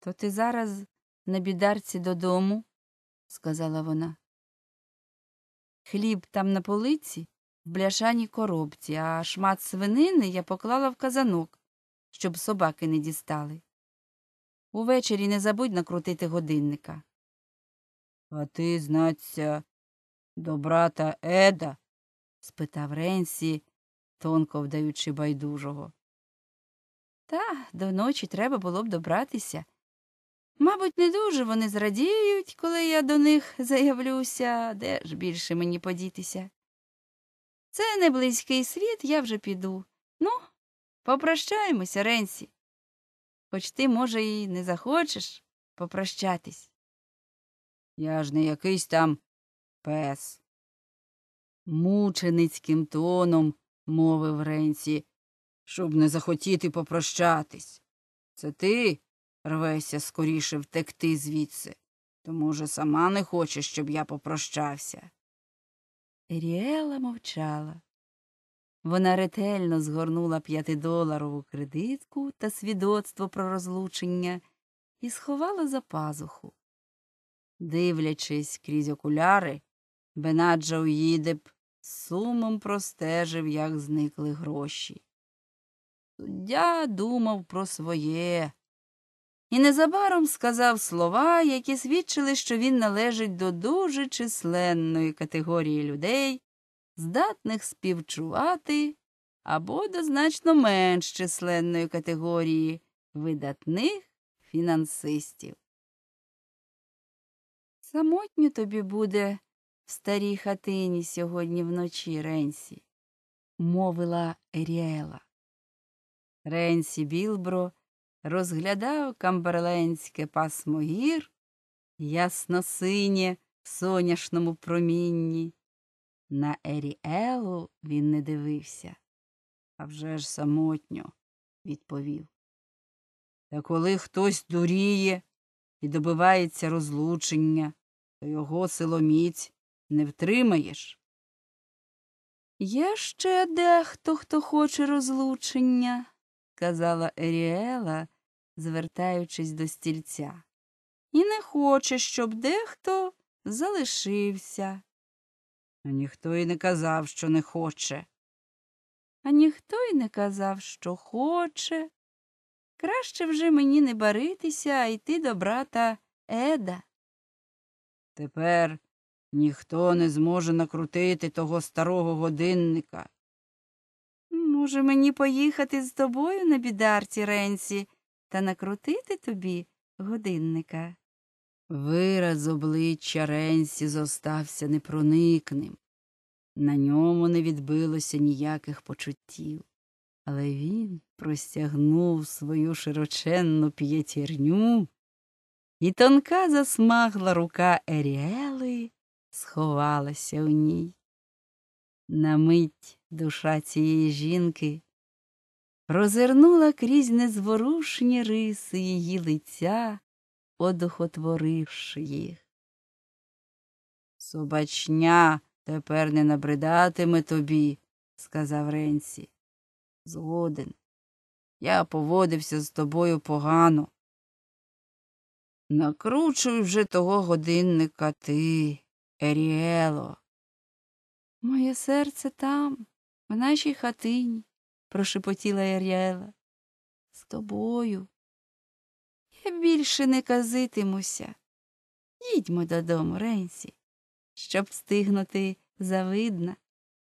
То ти зараз на бідарці додому, сказала вона. Хліб там на полиці, в бляшаній коробці, а шмат свинини я поклала в казанок, щоб собаки не дістали. Увечері не забудь накрутити годинника. А ти, знаться, до брата Еда? Спитав Ренсі, тонко вдаючи байдужого. Та, до ночі треба було б добратися. Мабуть, не дуже вони зрадіють, коли я до них заявлюся, де ж більше мені подітися. Це не близький світ, я вже піду. Ну, попрощаємося, Ренсі. Хоч ти, може, і не захочеш попрощатись. Я ж не якийсь там пес. Мученицьким тоном мовив Ренсі, щоб не захотіти попрощатись. Це ти рвешся скоріше втекти звідси, то, може, сама не хочеш, щоб я попрощався. Еріела мовчала. Вона ретельно згорнула 5-доларову кредитку та свідоцтво про розлучення і сховала за пазуху. Дивлячись крізь окуляри, Бенаджа Уїдеб з сумом простежив, як зникли гроші. Суддя думав про своє і незабаром сказав слова, які свідчили, що він належить до дуже численної категорії людей, здатних співчувати, або до значно менш численної категорії видатних фінансистів. Самотньо тобі буде в старій хатині сьогодні вночі, Ренсі, мовила Еріела. Ренсі Білбро розглядав камберлендське пасмо гір, ясно-синє в соняшному промінні. На Еріелу він не дивився. «А вже ж самотньо», – відповів. «Та коли хтось дуріє і добивається розлучення, то його силоміць не втримаєш». «Є ще дехто, хто хоче розлучення», – казала Еріела, звертаючись до стільця. «І не хоче, щоб дехто залишився». «А ніхто й не казав, що не хоче». «А ніхто й не казав, що хоче. Краще вже мені не баритися, а йти до брата Еда». «Тепер ніхто не зможе накрутити того старого годинника». «Може, мені поїхати з тобою на бідарці, Ренсі, та накрутити тобі годинника?» Вираз обличчя Ренсі зостався непроникним. На ньому не відбилося ніяких почуттів. Але він простягнув свою широченну п'ятірню, і тонка засмагла рука Еріели сховалася у ній. На мить душа цієї жінки прозирнула крізь незворушні риси її лиця, одухотворивши їх. «Собачня тепер не набридатиме тобі», – сказав Ренсі. «Згоден. Я поводився з тобою погано. Накручуй вже того годинника ти, Еріело». «Моє серце там, в нашій хатині», – прошепотіла Еріела. «З тобою. Я більше не казитимуся. Їдьмо додому, Ренсі, щоб встигнути завидна».